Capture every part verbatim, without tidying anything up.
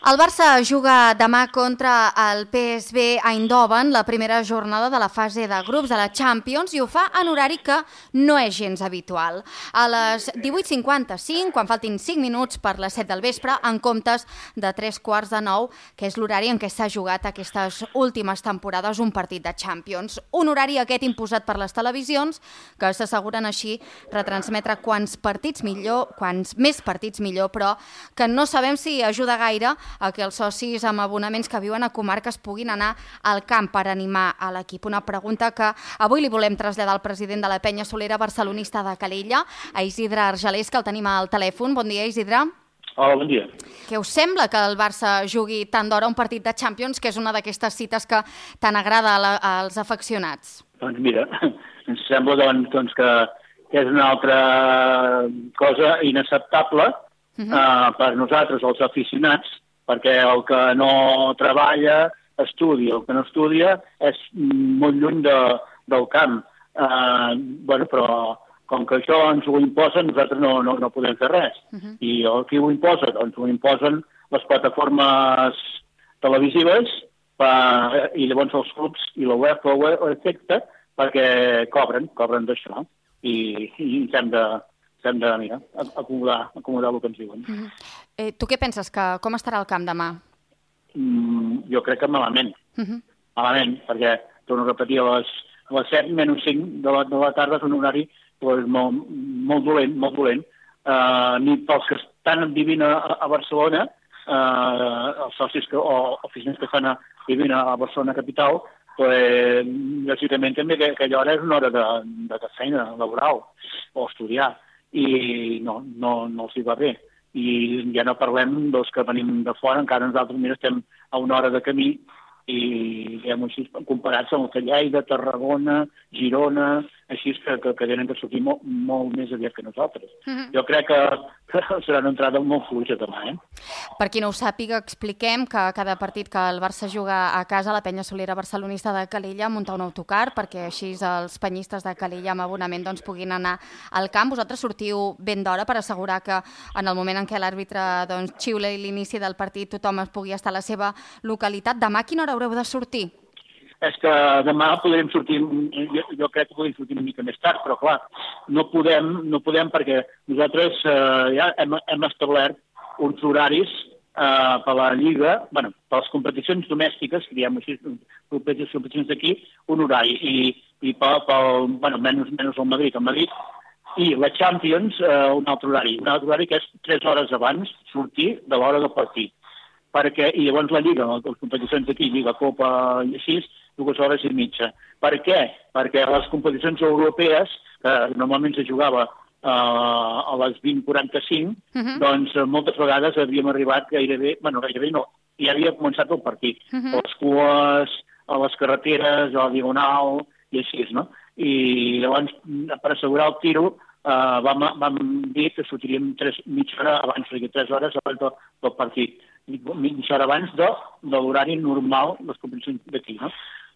El Barça juga demà contra el P S V Eindhoven, la primera jornada de la fase de grups de la Champions, i ho fa en horari que no és gens habitual. A les divuit cinquanta-cinc, quan faltin cinc minuts per les set del vespre, en comptes de tres quarts de nou, que és l'horari en què s'ha jugat aquestes últimes temporades un partit de Champions. Un horari aquest imposat per les televisions, que s'asseguren així retransmetre quants partits millor, quants més partits millor, però que no sabem si ajuda gaire a que els socis amb abonaments que viuen a comarques puguin anar al camp per animar a l'equip. Una pregunta que avui li volem traslladar al president de la penya solera barcelonista de Calella, a Isidre Argelers, que el tenim al telèfon. Bon dia, Isidre. Hola, bon dia. Què us sembla que el Barça jugui tant d'hora un partit de Champions, que és una d'aquestes cites que tant agrada a la, als afeccionats? Doncs mira, ens sembla doncs, doncs que és una altra cosa inacceptable uh-huh. uh, per nosaltres, els aficionats, perquè el que no treballa estudia, el que no estudia és molt lluny de, del camp. Uh, bueno, però com que això ens ho imposen, nosaltres no, no, no podem fer res. Uh-huh. I el qui ho imposa? Doncs ho imposen les plataformes televisives per, i llavors els clubs i la web, la web efecte, perquè cobren, cobren d'això. I, i ens hem de... hem de mira, acomodar, acomodar el que ens diuen. Uh-huh. eh, tu què penses? Que, com estarà el camp demà? Mm, jo crec que malament. Uh-huh. Malament, perquè, torno a repetir, a les, a les set menys cinc de la, de la tarda és un horari pues, molt, molt dolent, molt dolent. Uh, ni pels que estan vivint a, a Barcelona, uh, els socis que, o oficines que estan a, vivint a Barcelona capital, pues, lògicament també que aquella hora és una hora de, de, de feina laboral o estudiar. I no, no, no els hi va bé. I ja no parlem dels que venim de fora, encara nosaltres mira, estem a una hora de camí i diguem així, comparats amb el que Lleida, Tarragona, Girona, així que, que, que tenen que sortir molt, molt més aviat que nosaltres. Uh-huh. Jo crec que, que serà una entrada molt fluixa demà. Eh? Per qui no ho sàpiga, expliquem que cada partit que el Barça juga a casa, la penya solera barcelonista de Calella munta un autocar perquè així els penyistes de Calella amb abonament doncs, puguin anar al camp. Vosaltres sortiu ben d'hora per assegurar que en el moment en què l'àrbitre doncs, xiula l'inici del partit tothom es pugui estar a la seva localitat. Demà a quina hora haureu de sortir? És que demà podrem sortir, jo, jo crec que podem sortir una mica més tard, però clar, no podem, no podem perquè nosaltres eh, ja hem, hem establert uns horaris eh, per la Lliga, bueno, per les competicions domèstiques, que diem així, competicions d'aquí, un horari, i, i per, per bueno, menys, menys el Madrid, el Madrid, i la Champions, eh, un altre horari, un altre horari que és tres hores abans sortir de l'hora del partit. Perquè, i llavors la Lliga, les competicions d'aquí, Lliga, Copa i així, dues hores i mitja. Per què? Perquè les competicions europees, que normalment se jugava uh, a les vint quaranta-cinc, uh-huh. doncs moltes vegades havíem arribat gairebé, bueno, gairebé no, ja havia començat el partit. Uh-huh. A les cues, a les carreteres, a la Diagonal, i així, no? I llavors, per assegurar el tiro, uh, vam, vam dir que sortiríem tres, mitja hora abans, perquè tres hores abans del, del partit. Mitja hora abans de, de l'horari normal les competicions d'aquí, no?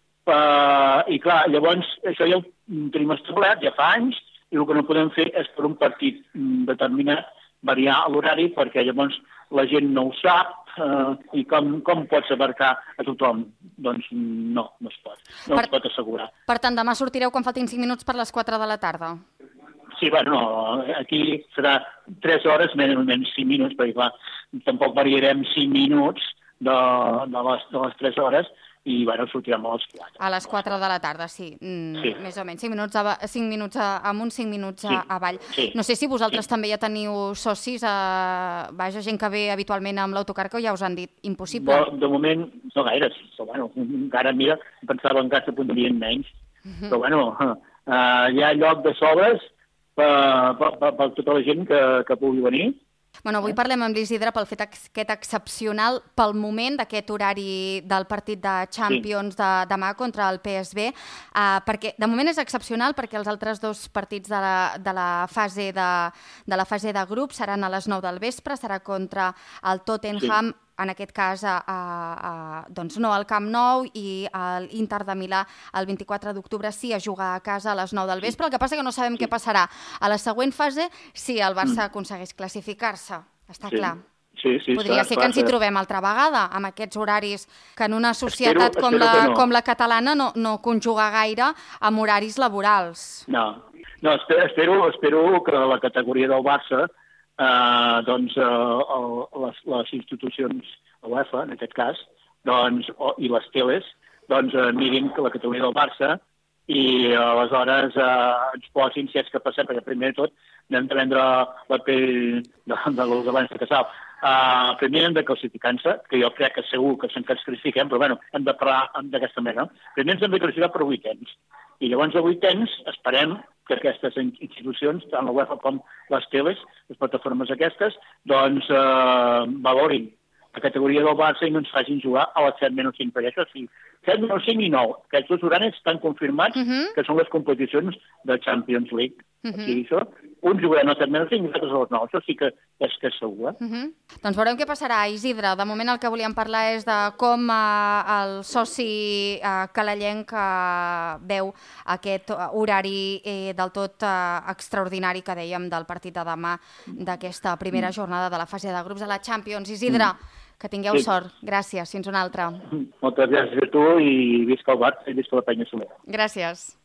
Uh, I clar, llavors això ja ho tenim establert ja fa anys i el que no podem fer és per un partit determinat variar l'horari perquè llavors la gent no ho sap uh, i com, com pots abarcar a tothom? Doncs no, no es pot, no per, es pot assegurar. Per tant, demà sortireu quan faltin cinc minuts per les quatre de la tarda? Sí, bueno, no, aquí serà tres hores, menys, menys cinc minuts, perquè clar, tampoc variarem cinc minuts de, de, les, de les tres hores i bueno, sortirem a les quatre. A les quatre de la tarda, sí, mm, sí. Més o menys, cinc minuts, a, cinc minuts a, amunt, cinc minuts a, sí. avall. Sí. No sé si vosaltres sí. també ja teniu socis, a, vaja, gent que ve habitualment amb l'autocar, que ja us han dit impossible. Bo, de moment, no gaire, però bueno, encara, mira, pensava en cas que podrien menys, uh-huh. però bueno, uh, hi ha lloc de sobres per, per, per, per tota la gent que, que pugui venir. Bueno, avui parlem amb l'Isidre pel fet aquest excepcional pel moment d'aquest horari del partit de Champions sí. de demà contra el P S V, uh, perquè de moment és excepcional perquè els altres dos partits de la, de la, fase, de, de la fase de grup seran a les nou del vespre, serà contra el Tottenham, sí. en aquest cas a, a, a, doncs no al Camp Nou, i l'Inter de Milà el vint-i-quatre d'octubre sí a jugar a casa a les nou del vespre. El que passa que no sabem sí. què passarà a la següent fase si el Barça mm. aconsegueix classificar-se, està sí. clar. Sí, sí, Podria està, ser clar, que ens hi que- trobem altra vegada, amb aquests horaris que en una societat Espero- com, espero la, que no. com la catalana no, no conjuga gaire amb horaris laborals. No, no espero, espero, espero que la categoria del Barça, eh, doncs, eh, el, les, les institucions, la UEFA, en aquest cas, doncs, o, i les teles, doncs, eh, mirin que la categoria del Barça i eh, aleshores eh, ens posin, si és que passem, perquè primer de tot hem de vendre la pell de, de los abans de casal. Uh, primer hem de classificar-se, que jo crec que segur que ens classifiquem, però bueno, hem de parlar d'aquesta manera. Primer ens hem de classificar per vuitens. I llavors a vuitens esperem que aquestes institucions, tant la UEFA com les teles, les plataformes aquestes, doncs eh, valorin la categoria del Barça i no ens facin jugar a les set menys cinc, perquè això sí, set menys cinc i nou, aquests dos horaris estan confirmats Uh -huh. que són les competicions de Champions League. Uh O -huh. sigui, això, uns jugaran a set menys cinc i nosaltres a les nou, això sí que és, que és segur, eh? Uh -huh. Doncs veurem què passarà, Isidre. De moment el que volíem parlar és de com eh, el soci eh, calallenc eh, veu aquest horari eh, del tot eh, extraordinari que dèiem del partit de demà d'aquesta primera jornada de la fase de grups de la Champions. Isidre, que tingueu Sí. sort. Gràcies, fins una altra. Moltes gràcies a tu i visca el Barça i visca la penya solera. Gràcies.